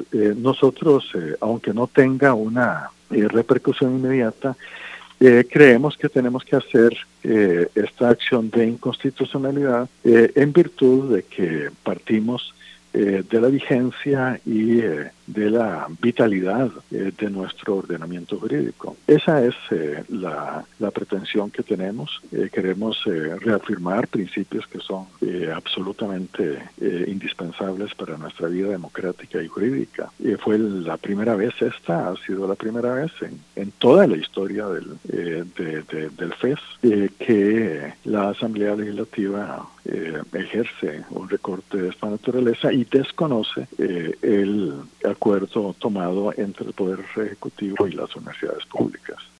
nosotros, aunque no tenga una repercusión inmediata, creemos que tenemos que hacer esta acción de inconstitucionalidad en virtud de que partimos de la vigencia y de la vitalidad de nuestro ordenamiento jurídico. Esa es la pretensión que tenemos. Queremos reafirmar principios que son absolutamente indispensables para nuestra vida democrática y jurídica. Fue la primera vez, esta ha sido la primera vez en toda la historia del FES que la Asamblea Legislativa ejerce un recorte de esta naturaleza y desconoce el acuerdo tomado entre el Poder Ejecutivo y las universidades públicas.